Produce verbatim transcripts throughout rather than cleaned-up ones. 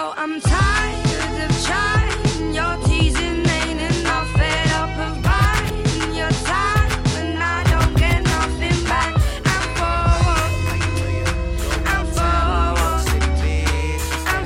yo, I'm tired of trying. Your teasing ain't enough, fed up of buying your time when I don't get nothing back. I'm forward, I'm forward, I'm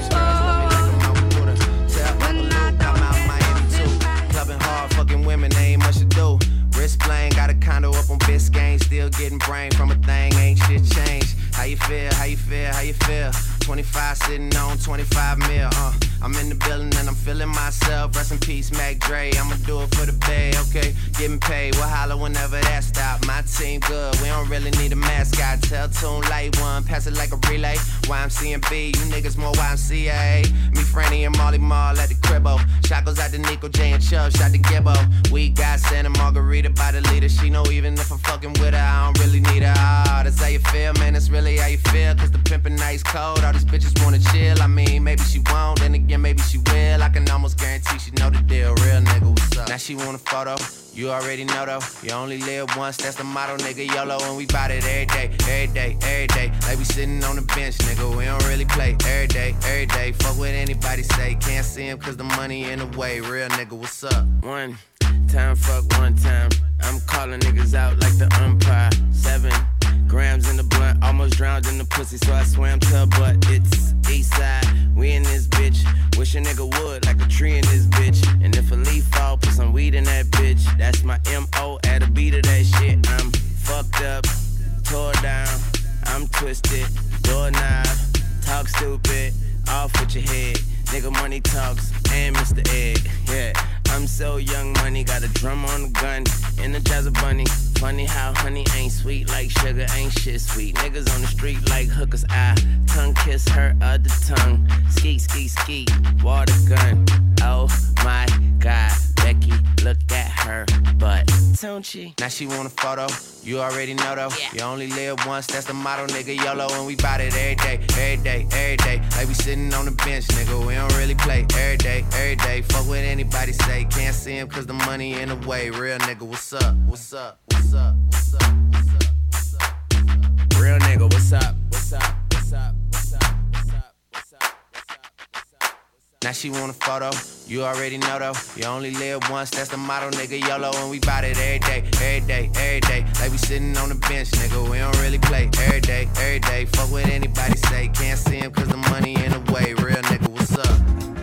forward when I don't get nothing back. Clubbing hard, fucking women, ain't much to do. Wrist playing, got a condo up on Biscayne, still getting brain from a thing, ain't shit changed. How you feel, how you feel, how you feel? twenty-five sitting on twenty-five mil, uh I'm in the building and I'm feeling myself. Rest in peace, Mac Dre, I'ma do it for the bay, okay? Getting paid, we'll holler whenever that stop. My team good, we don't really need a mascot. Tell Tune light one, pass it like a relay. Y M C and B, you niggas more Y M C A. Me, Franny, and Molly Mall at the cribbo. Shot goes out to Nico, J, and Chubb, shot to Gibbo. We got Santa Margarita by the leader. She know even if I'm fucking with her, I don't really need her. Ah, oh, that's how you feel, man, that's really how you feel. Cause the pimpin' nice cold, all these bitches wanna chill. I mean, maybe she won't, then again, maybe she will. I can almost guarantee she know the deal. Real nigga, what's up? Now she want a photo, you already know though. You only live once, that's the motto, nigga. YOLO, and we bout it every day, every day, every day. Like we sitting on the bench, nigga. We don't really play every day, every day. Fuck what anybody say, can't see him cause the money in the way. Real nigga, what's up? One time, fuck one time. I'm calling niggas out like the umpire. Seven grams in the blunt, almost drowned in the pussy, so I swam to her butt. It's east side, we in this bitch. Wish a nigga would, like a tree in this bitch. And if a leaf fall, put some weed in that bitch. That's my M O at a beat of that shit. I'm fucked up, tore down, I'm twisted, doorknob, talk stupid, off with your head. Nigga money talks, and Mister Egg, yeah. I'm so young money, got a drum on the gun, energize a bunny. Funny how honey ain't sweet like sugar, ain't shit sweet. Niggas on the street like hookers, I tongue kiss her other tongue. Ski, ski, ski, water gun. Oh my God, Becky, look at her butt. Don't she? Now she want a photo, you already know though. Yeah. You only live once, that's the motto, nigga. YOLO, and we bout it every day, every day, every day. Like we sitting on the bench, nigga. We don't really play every day, every day. Fuck what anybody say, can't see him cause the money in the way. Real nigga, what's up? What's up? What's up? What's up? What's up? What's up? Real nigga, what's up? What's up? What's up? What's up? What's up? What's up? What's up? Now she want a photo, you already know though. You only live once, that's the motto, nigga. YOLO, and we bout it every day, every day, every day. Like we sitting on the bench, nigga. We don't really play every day, every day. Fuck what anybody say, can't see him cause the money in the way. Real nigga, what's up?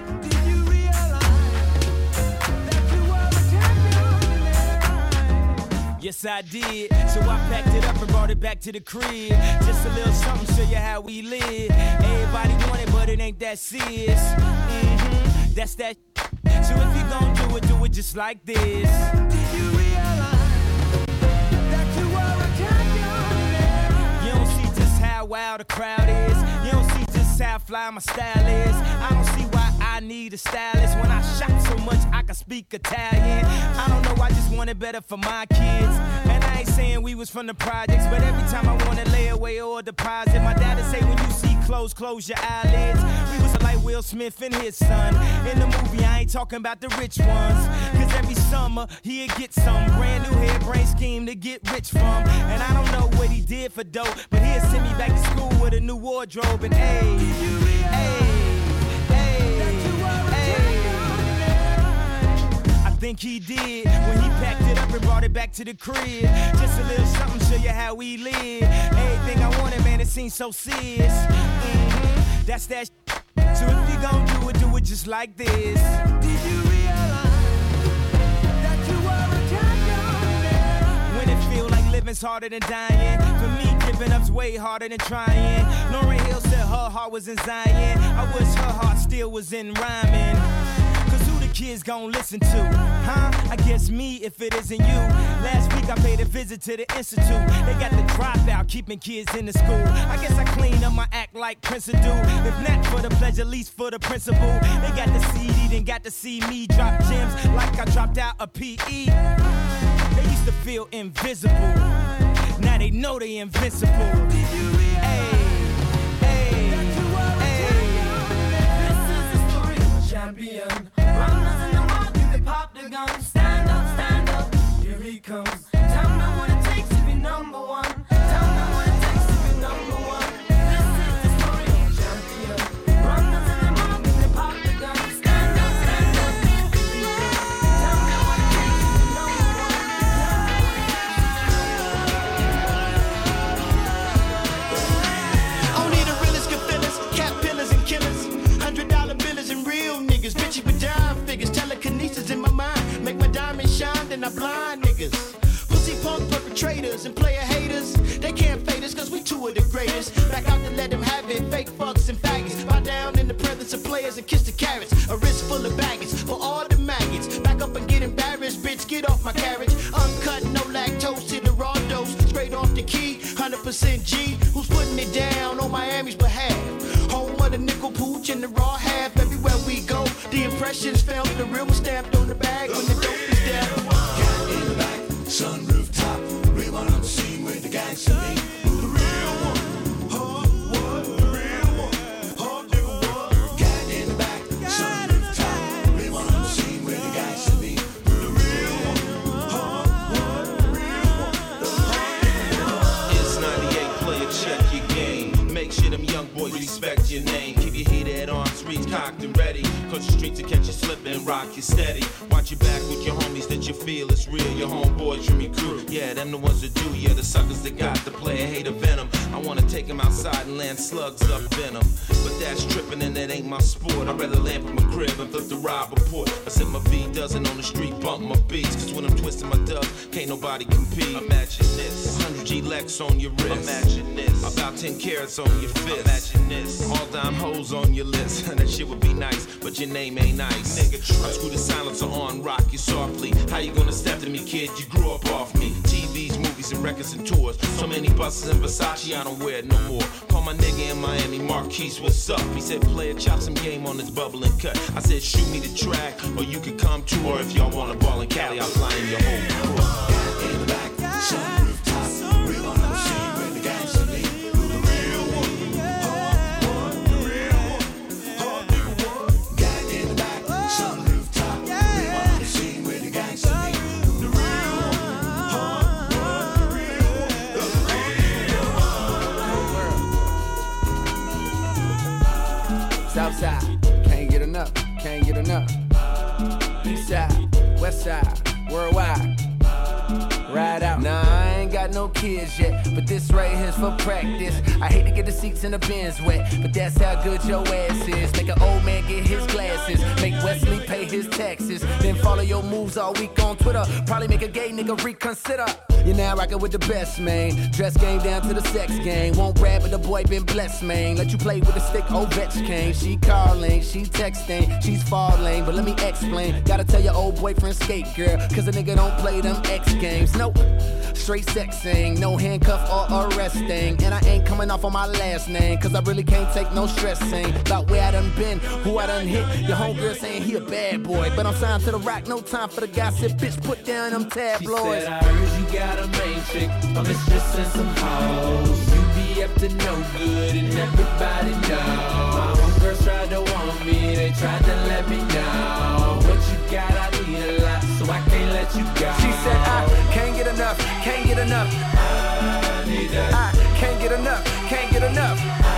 Yes, I did. So I packed it up and brought it back to the crib. Just a little something, show you how we live. Everybody want it, but it ain't that serious. Mm-hmm, that's that. So if you gon' do it, do it just like this. Did you realize that you are a champion? You don't see just how wild the crowd is. You don't see just how fly my style is. I don't see why I need a stylist. When I shot so much, I can speak Italian. I don't know, I just want it better for my kids. And I ain't saying we was from the projects, but every time I want to lay away or deposit, my dad'd say when you see clothes, close your eyelids. We was like Will Smith and his son. In the movie, I ain't talking about the rich ones. Cause every summer, he'd get some brand new hairbrain scheme to get rich from. And I don't know what he did for dope, but he'd send me back to school with a new wardrobe. And hey, hey, I think he did when he packed it up and brought it back to the crib. Just a little something, show you how we live. Everything I wanted, man, it seems so serious. Mm-hmm, that's that sh- So if you gon' do it, do it just like this. Did you realize that you are a champion? When it feel like living's harder than dying. For me, giving up's way harder than trying. Lauryn Hill said her heart was in Zion. I wish her heart still was in rhyming. Kids gon' listen to, huh? I guess me if it isn't you. Last week I paid a visit to the institute. They got the dropout, keeping kids in the school. I guess I clean up my act like Prince do. If not for the pleasure, at least for the principle. They got the C D, then got to see me drop gems like I dropped out a P E. They used to feel invisible. Now they know they invincible. Hey, hey, hey. This is the story of a champion. Runners in the market, they pop the gun. Stand up, stand up, here he comes. Tell me what it takes to be number one. Tell me what it takes to be number one. This is the story of a champion. Runners in the market, they pop not blind niggas. Pussy punk perpetrators and player haters. They can't fade us cause we two of the greatest. Back out to let them have it, fake fucks and faggots. Bow down in the presence of players and kiss the carrots. A wrist full of baggage for all the maggots. Back up and get embarrassed, bitch, get off my carriage. Uncut, no lactose to the raw dose. Straight off the key, one hundred percent G. Who's putting it down on Miami's behalf? Home of the nickel pooch and the raw half. Everywhere we go, the impressions felt. The real was stamped on the bag when the dope is down. Cat in the back, sunroof top. Real one on the scene with the gangster beat. The real one, hard one, the real one, hard nigga one. Cat in the back, sunroof top. Real one on the scene with the gangster beat. The real one, hard one, the real one, the hard nigga one. It's ninety-eight, player, check your game. Make sure them young boys respect your name. Keep your heat at arms, reach cocked and ready. Cause the streets will catch you slipping, rock you steady. Watch your back with your homies that you feel is real. Your homeboys from your crew, yeah, them the ones that do. Yeah, the suckers that got the player hater venom. I wanna take them outside and land slugs up in them. But that's tripping and that ain't my sport. I'd rather land from my crib and flip the rob report. I set my V dozen on the street, bump my beats. Cause when I'm twisting my dub, can't nobody compete. Imagine this, one hundred G Lex on your wrist. Imagine this, about ten carats on your fist. Imagine this, all dime hoes on your list. That shit would be nice, but your name ain't nice. Nigga, I screw the silencer on, rock you softly. How you gonna step to me, kid? You grew up off me. T Vs, movies, and records and tours. So many buses and Versace, I don't wear it no more. Call my nigga in Miami, Marquise, what's up? He said, player, chop some game on this bubble and cut. I said, shoot me the track, or you could come too. Or if y'all wanna ball in Cali, I'll fly in your whole crew. Cat in the back, sunroof top. Real one on the scene with the gangster beat. The real one, hard one, the real one, hard nigga one. Cat in the back, sunroof top. Real one on the scene with the gangster beat. The real one, hard one, the real one, the real one. Southside, can't get enough, can't get enough. East side, west side, worldwide. Ride out. Nah, I ain't got no kids yet, but this right here's for practice. I hate to get the seats in the Benz wet, but that's how good your ass is. Make an old man get his glasses, make Wesley pay his taxes, then follow your moves all week on Twitter. Probably make a gay nigga reconsider. You're now rockin' with the best, man. Dress game down to the sex game. Won't brag, but the boy been blessed, man. Let you play with the stick, Ovechkin. She calling, she texting, she's falling, but let me explain. Gotta tell your old boyfriend skate, girl, cause a nigga don't play them X games. Nope, straight sexing, no handcuff or arresting. And I ain't coming off on my last name, cause I really can't take no stressing about where I done been, who I done hit. Your homegirl saying he a bad boy, but I'm signed to the rock, no time for the gossip. Bitch, put down them tabloids. She said, I heard you got a main chick, a mistress and some hoes. You be up to no good and everybody know. My homegirls tried to want me, they tried to let me know. What you got, I need a lot, so I can't let you go. She said, I can't get enough, can't get enough. I need that. I can't get enough, can't get enough.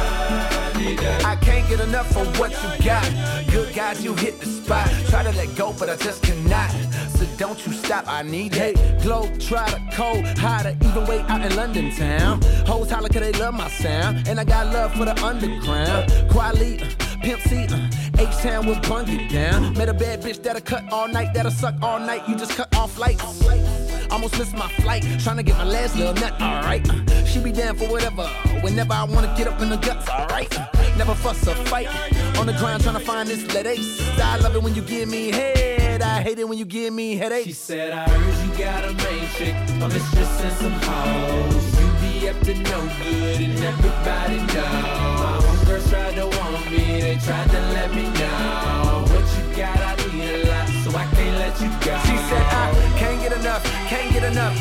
I need that. I can't get enough for what you got. Good guys, you hit the spot. Try to let go, but I just cannot. So don't you stop, I need that. Hey, glow, try to cold, hotter, even way out in London town. Hoes holler cause they love my sound, and I got love for the underground. Quali, uh, Pimp C, uh, H-Town will bung it down. Met a bad bitch that'll cut all night, that'll suck all night. You just cut off lights. Almost missed my flight, trying to get my last little nut, alright. Uh, she be down for whatever, whenever I wanna get up in the guts, alright. Uh, never fuss or fight, on the ground trying to find this lead ace. I love it when you give me head, I hate it when you give me headaches. She said, I heard you got a main chick, a mistress and some hoes. You be up to no good and everybody know. My homegirls tried to want me, they tried to let me know. What you got, I need a lot, so I can't let you go. She said, I can't get enough, can't get enough.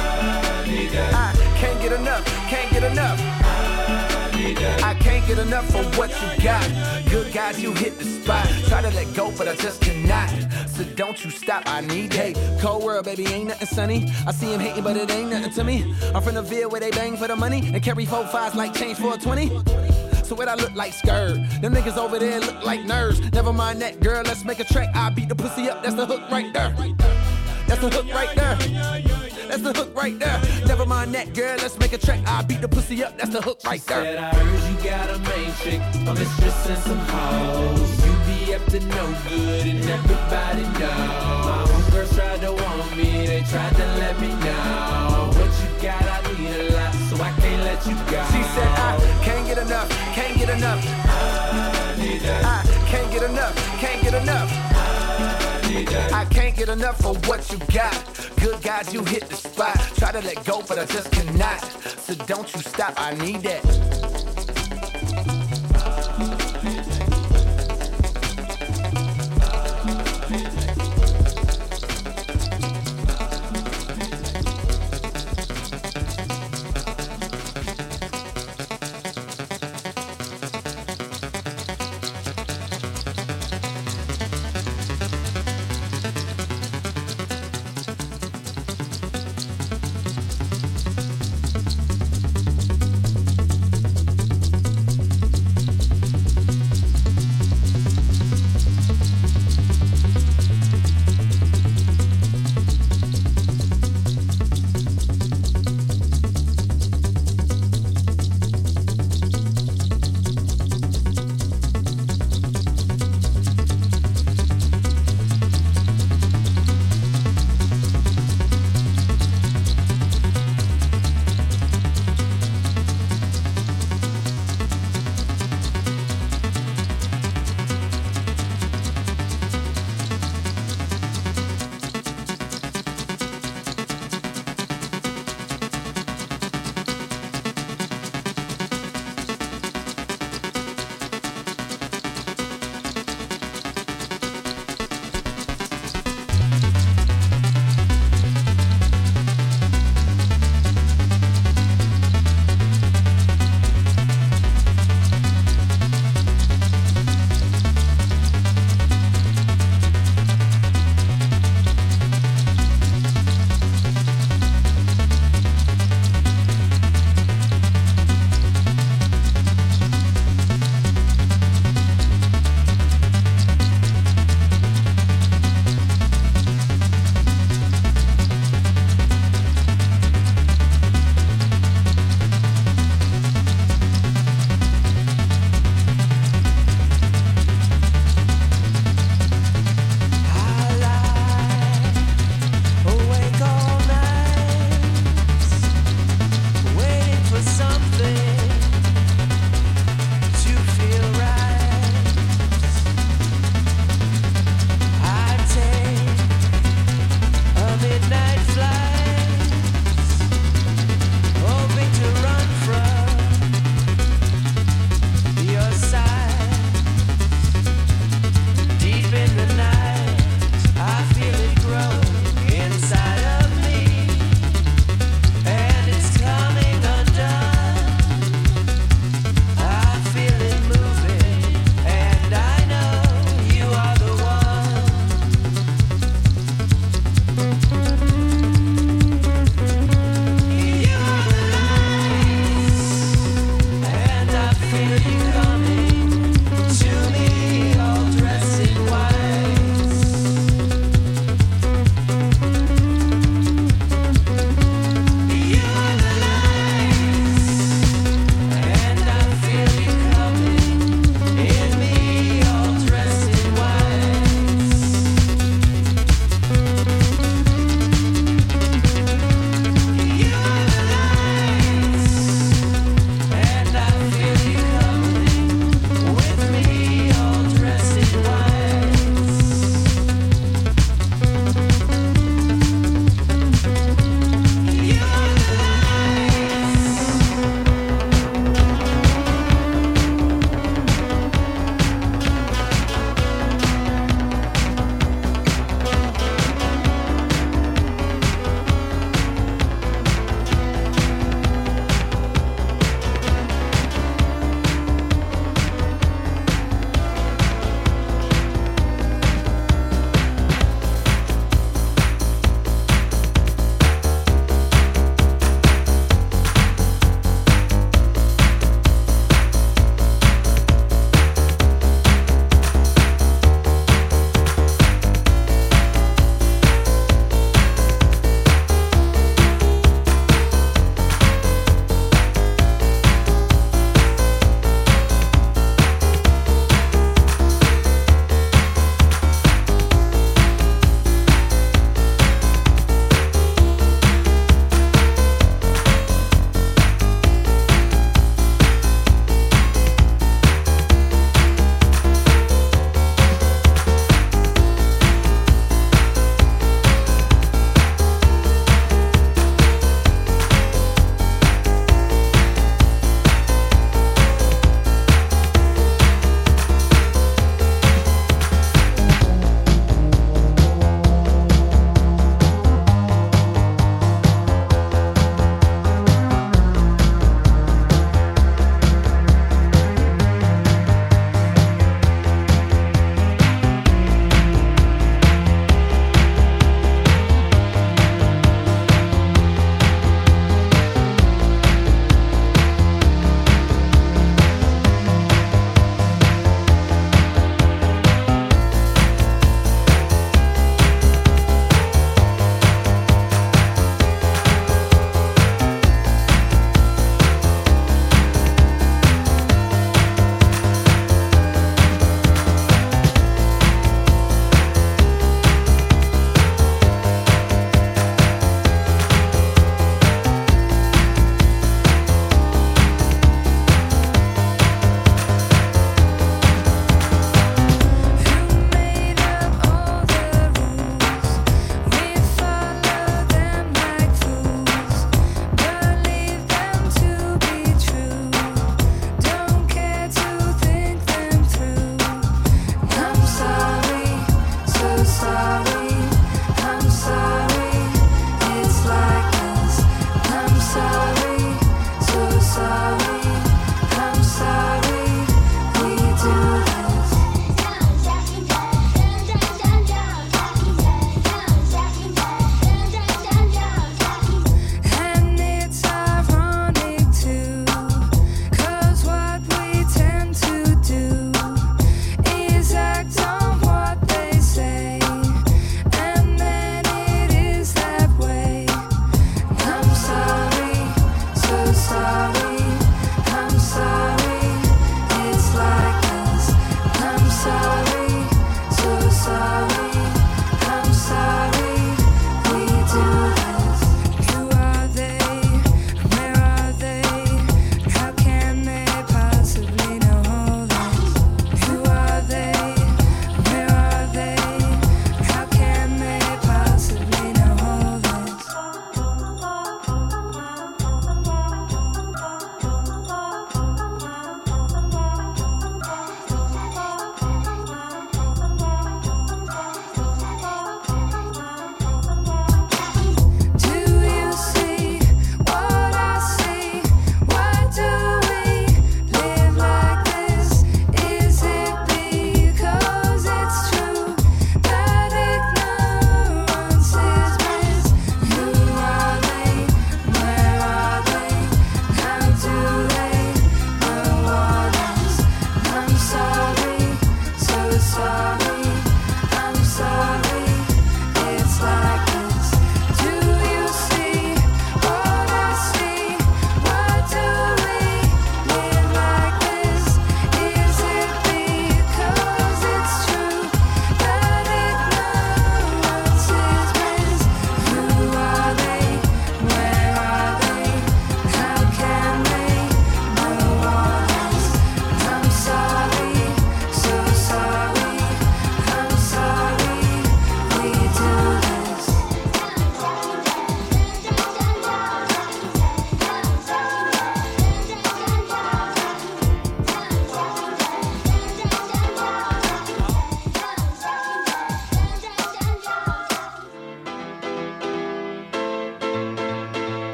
I need that. I can't get enough, can't get enough. I need that. I can't get enough for what you got. Good guys, you hit the spot. Try to let go, but I just cannot. So don't you stop, I need that. Hey, cold world, baby, ain't nothing sunny. I see him hating, but it ain't nothing to me. I'm from the Ville where they bang for the money and carry four fives like change for a twenty. So what I look like scared. Them niggas over there look like nerds. Never mind that, girl, let's make a track. I beat the pussy up, that's the hook right there. That's the hook right there. That's the hook right there. Never mind that, girl, let's make a track. I beat the pussy up, that's the hook right there. Said I heard you got a main chick, a mistress and some hoes. You be up to no good and everybody know. My homegirls homegirls tried to want me, they tried to let me know. What you got, I need a lot, so I can't let you go. She said, I can't get enough, can't get enough. I need that. I can't get enough, can't get enough. I need that. I can't get enough of what you got. Good God, you hit the spot. Try to let go, but I just cannot. So don't you stop, I need that.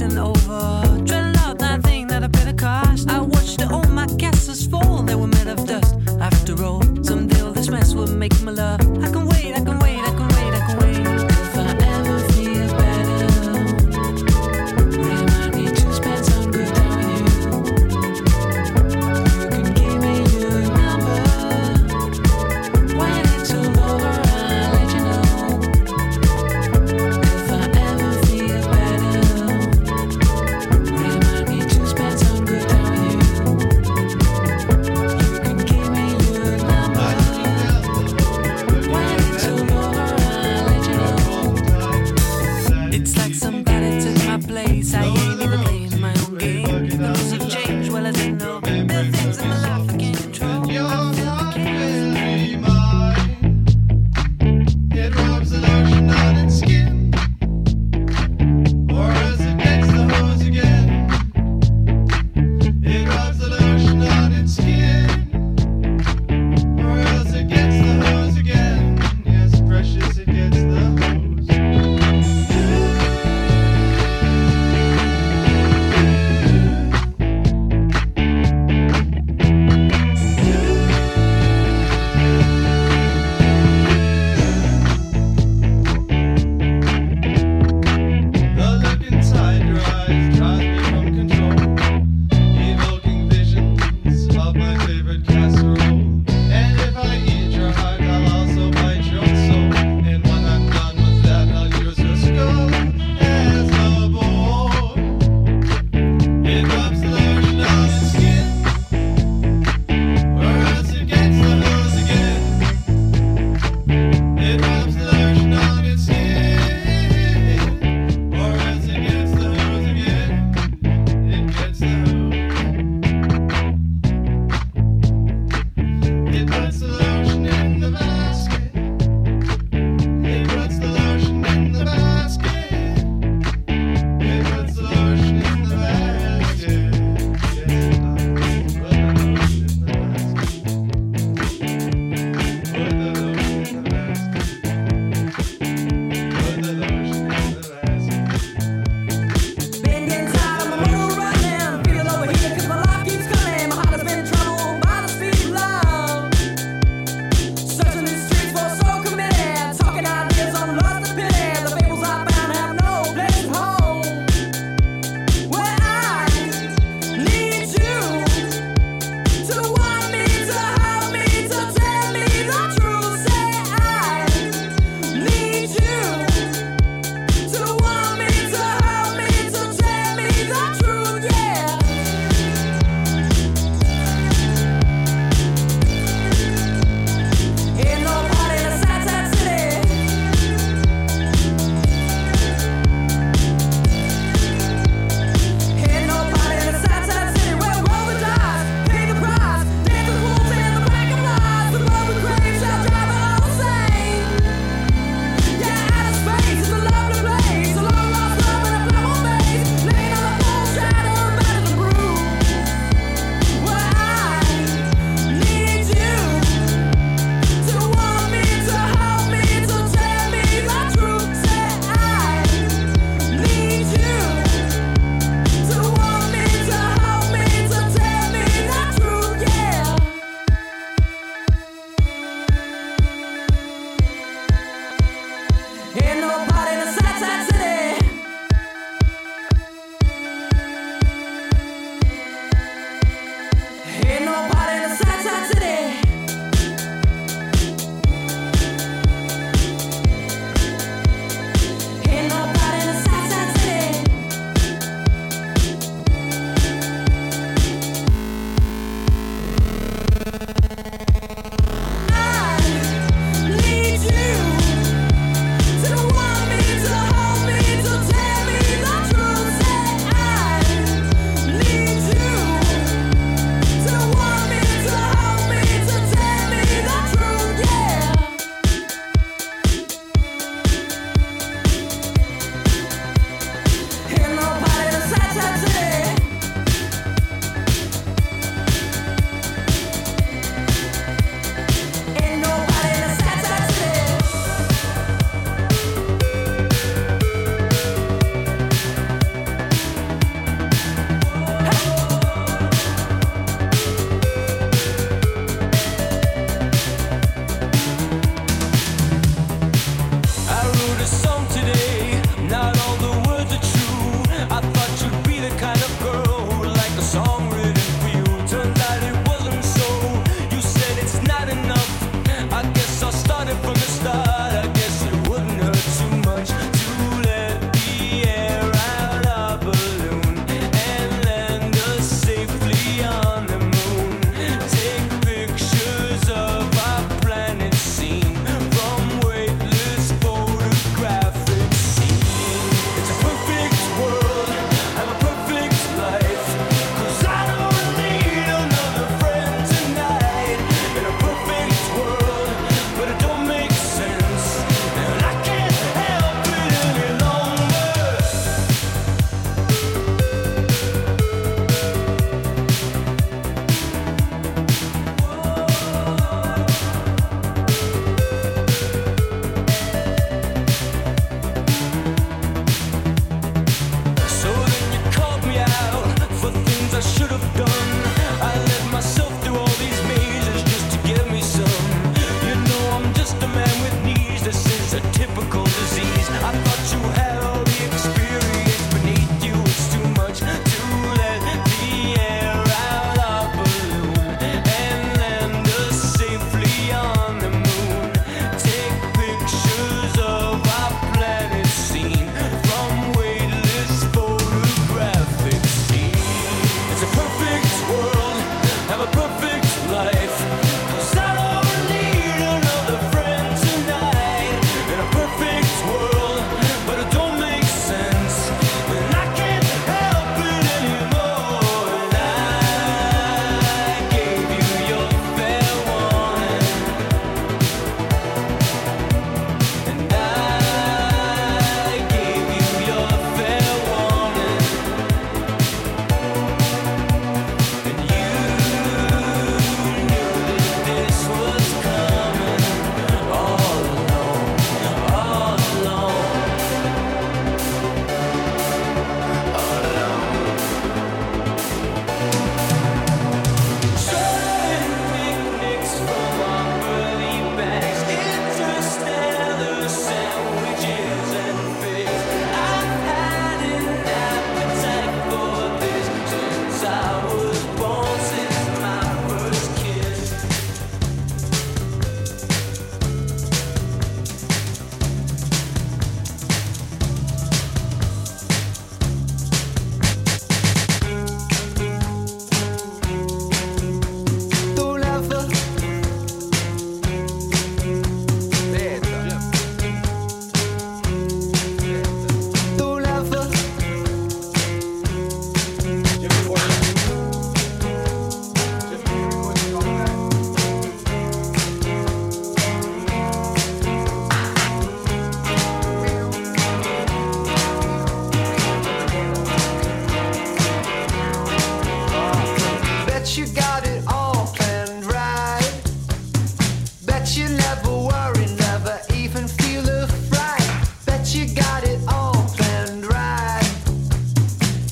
dancing over. Dreading out that thing that I better cost. I watched all my castles fall, they were made of dust. After all, someday all this mess will make my love. I can wait, I can wait, I can wait, I can wait. If I ever feel better, remind me to spend some good time with you. You can give me your number. When it's all over, I'll let you know. If I ever feel better,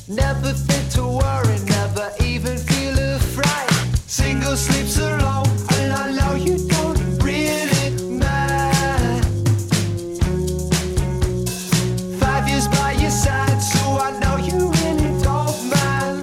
Never think to worry, never even feel a fright. Single sleeps alone, and I know you don't really mind. Five years by your side, so I know you really don't mind.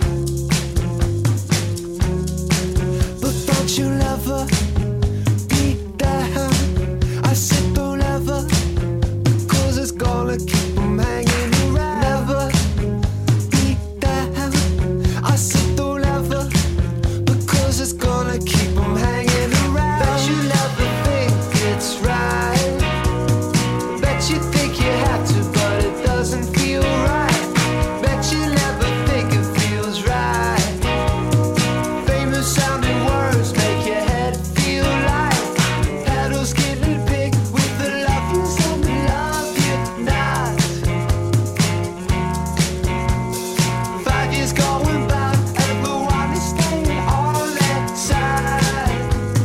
But don't you ever be down? I said don't ever, cause it's gonna keep them hanging around. Never be down. I said don't ever, because it's gonna keep them hanging around. Bet you never think it's right. Bet you think you have to, but it doesn't feel right. Bet you never think it feels right. Famous sounding words make your head feel light. Petals getting big with the love yous and the love you not. Five years going by, everyone is staying on that side.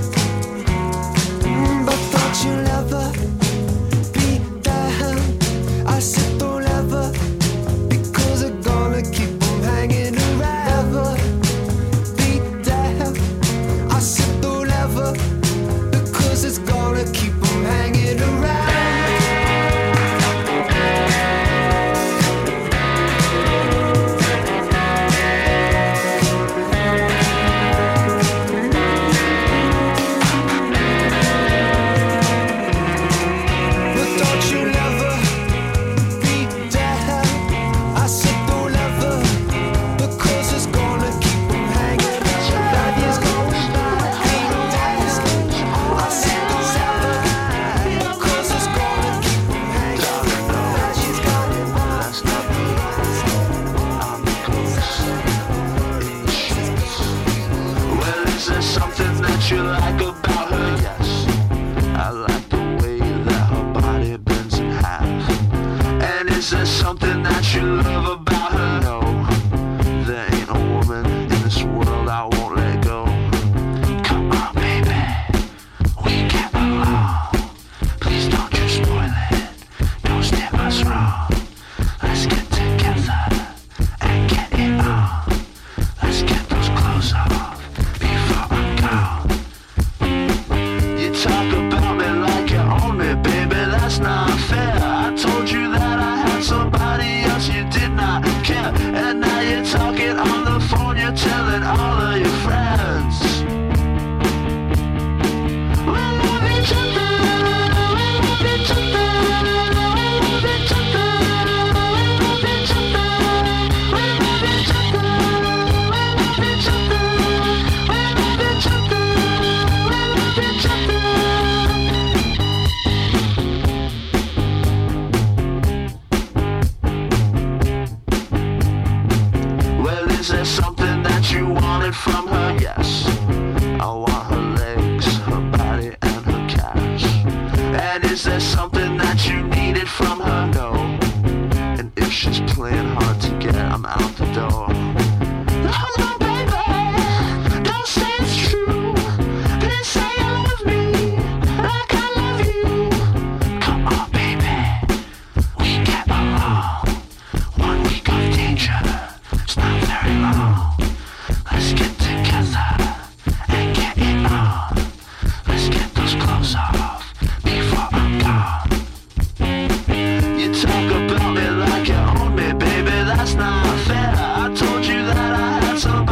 Mm, But don't you ever be down? I said don't ever, because it's gonna keep them hanging around. Never be down. I said don't ever, because it's gonna keep them hanging around. But don't you ever be down? I said don't ever, because it's gonna keep them hanging around. Five years going by, ain't no days. I said don't ever, because it's gonna keep them hanging around. She's got it now. Well, is there something that you like about her? Yes, I like the way that her body bends in half. And is there something that you love about her? No, there ain't a woman in this world I won't let go. Come on, baby, we get along. Please don't you spoil it, don't steer us wrong. Let's get together and get it on. Let's get those clothes off before I'm gone. You talk about me like you own me, baby, that's not fair. I told you that I had somebody else, you did not care. And now you're talking on the phone, you're telling all of your friends. We love each other, we love each other, we love each other, we love each other, we love each other, we love each other, we love each other, we love each other. Well, is there something that you wanted from her? Yes, I want her legs, her body, and her cash. And is there something that you needed from her? No. And if she's playing hard to get, I'm out the door. No, no, baby, don't say it's true. Please say you love me like I love you. Come on, baby, we get along. One week of danger, it's not very long. Let's get together and get it on. Let's get those clothes off before I'm gone. You talk about me like you own me, baby, that's not fair. I told you that I had somebody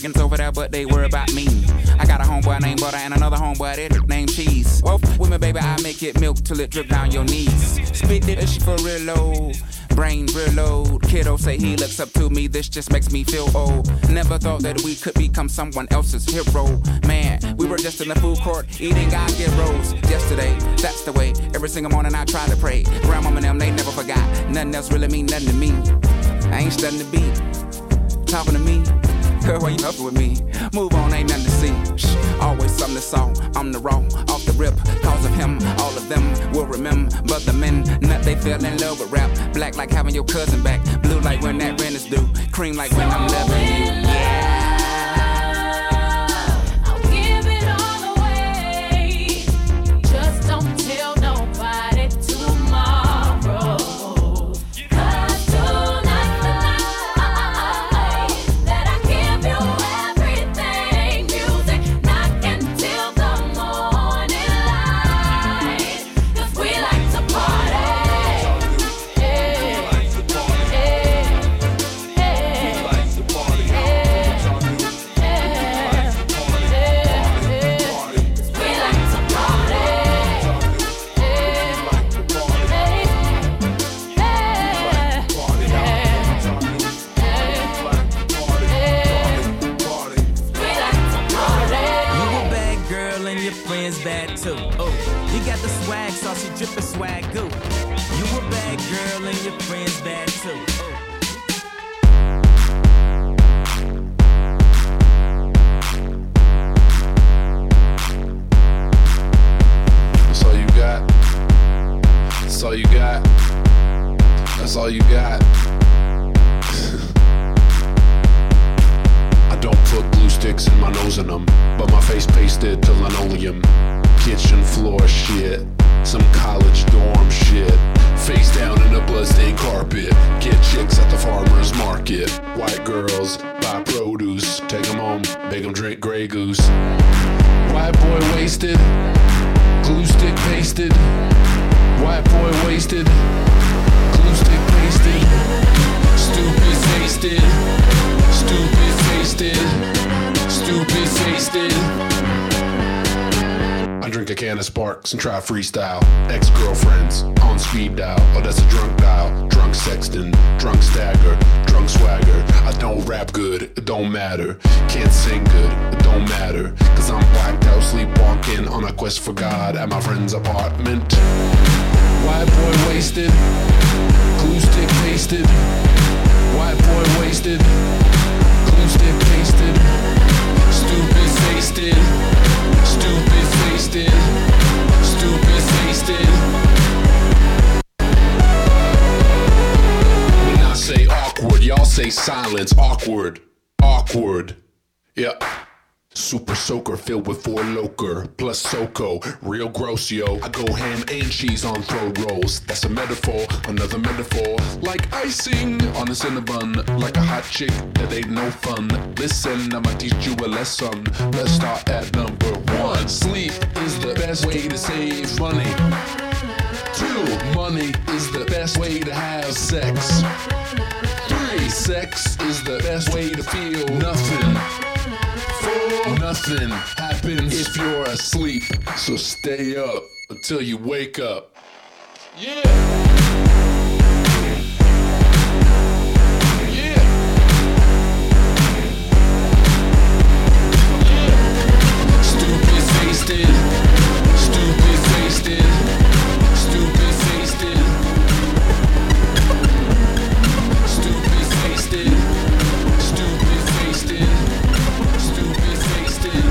chickens over there, but they worry about me. I got a homeboy named Butter and another homeboy that named Cheese. Well, women, baby, I make it milk till it drip down your knees. Spit this shit for real low. Brain real load. Kiddo say he looks up to me, this just makes me feel old. Never thought that we could become someone else's hero. Man, we were just in the food court eating God get rolls. Yesterday, that's the way. Every single morning I try to pray. Grandmama and them, they never forgot. Nothing else really mean nothing to me. I ain't studying the beat. Talking to me. Girl, why you up with me? Move on, ain't nothing to see. Shh, always something to saw. I'm the raw, off the rip. Cause of him, all of them will remember. But the men, nut, they fell in love with rap. Black like having your cousin back. Blue like when that rent is due. Cream like when I'm loving you. Yeah. And try freestyle. Ex-girlfriends on speed dial. Oh, that's a drunk dial. Drunk sexton, drunk stagger, drunk swagger. I don't rap good, it don't matter. Can't sing good, it don't matter. Cause I'm blacked out, sleepwalking on a quest for God at my friend's apartment. White boy wasted, glue stick pasted. White boy wasted, glue stick pasted. Stupid faced it, stupid faced it. Stupid faced it. When I say awkward, y'all say silence. Awkward, awkward. Yeah. Super soaker filled with four loker plus SoCo, real gross yo. I go ham and cheese on throat rolls. That's a metaphor, another metaphor. Like icing on a cinnabon, like a hot chick that ain't no fun. Listen, I'ma teach you a lesson. Let's start at number one. Sleep is the best way to save money. Two, money is the best way to have sex. Three, sex is the best way to feel nothing. Four, nothing happens if you're asleep. So stay up until you wake up. Yeah. Stupid faced it, stupid faced it, stupid faced it, stupid faced it, stupid faced it, stupid faced it.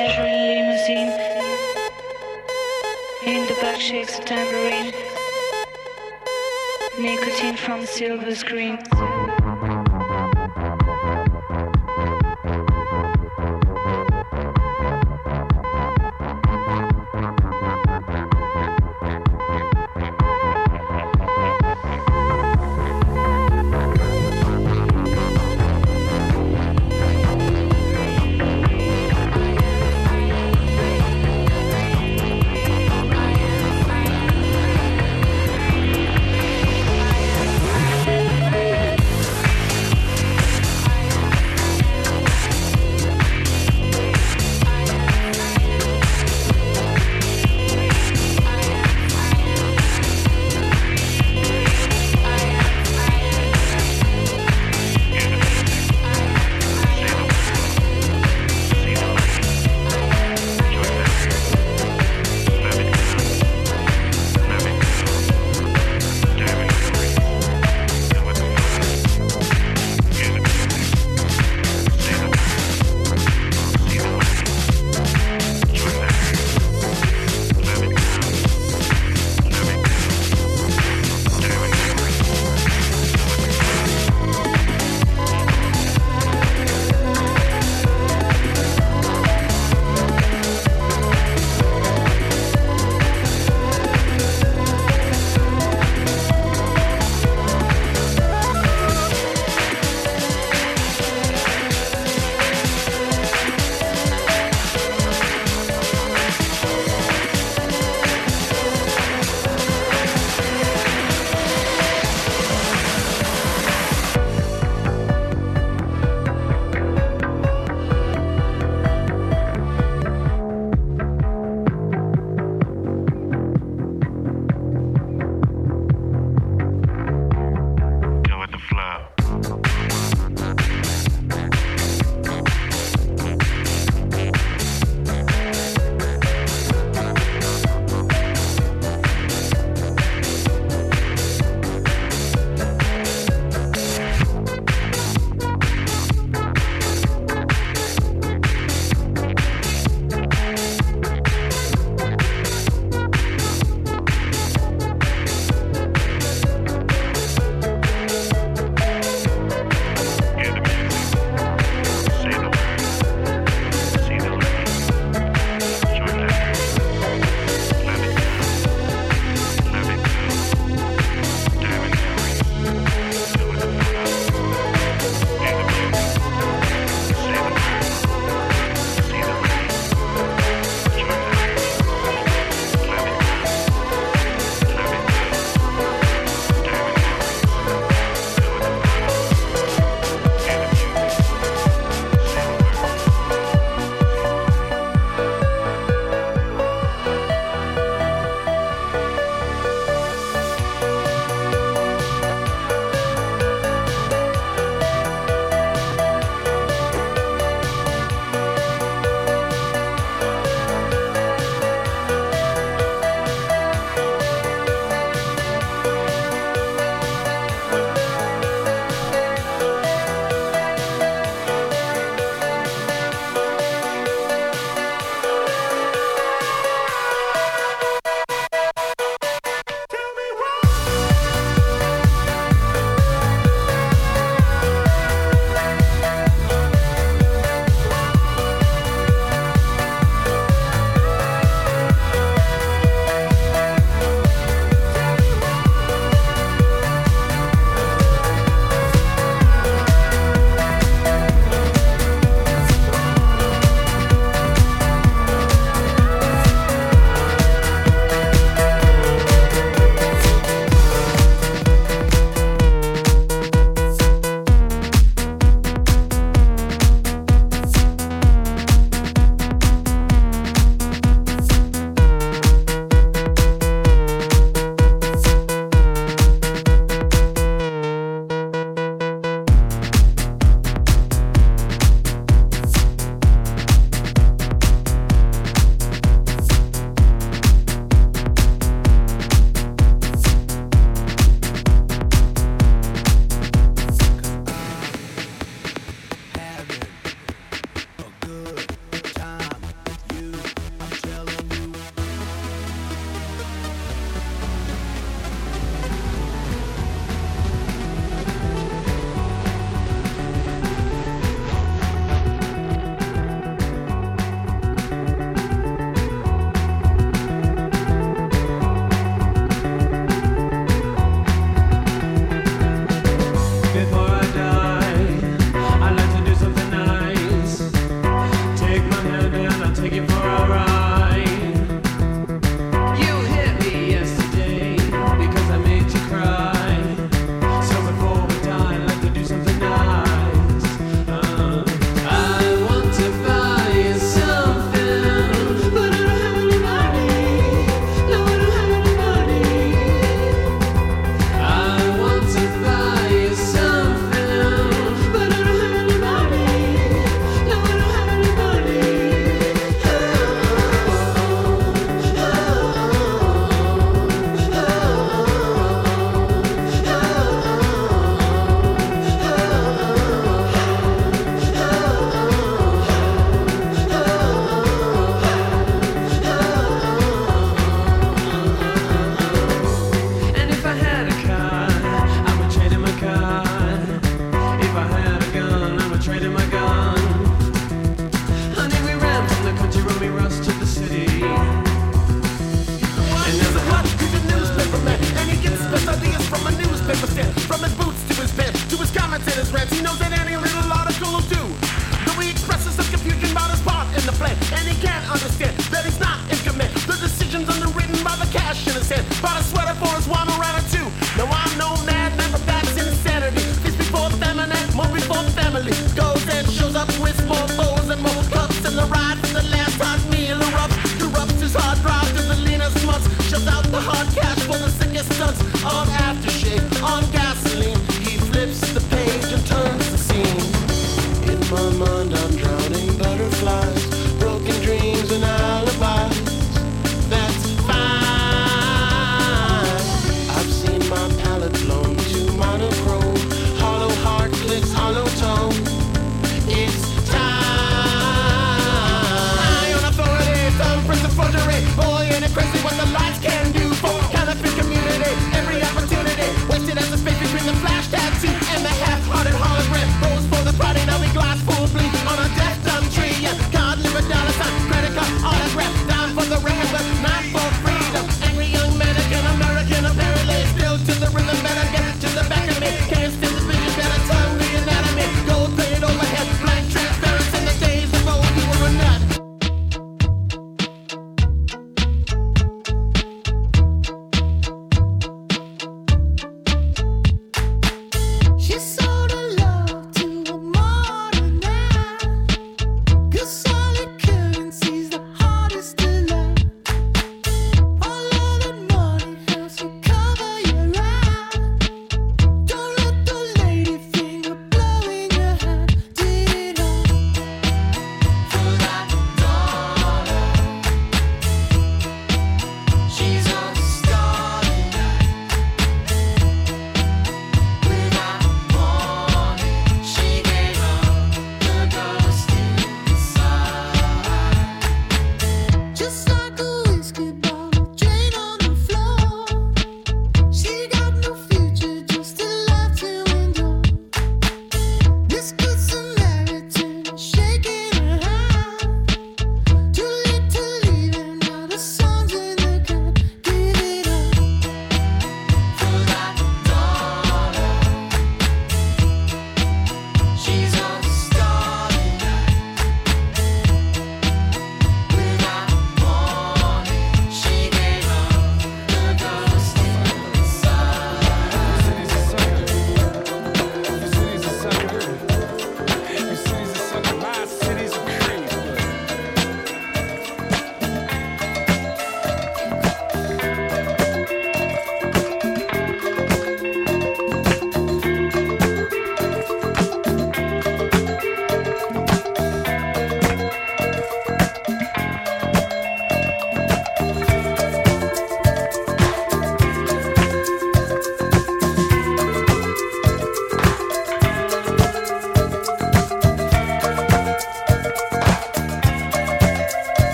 pleasure in limousine. In the back shakes a tambourine. Nicotine from the silver screen. they can't understand.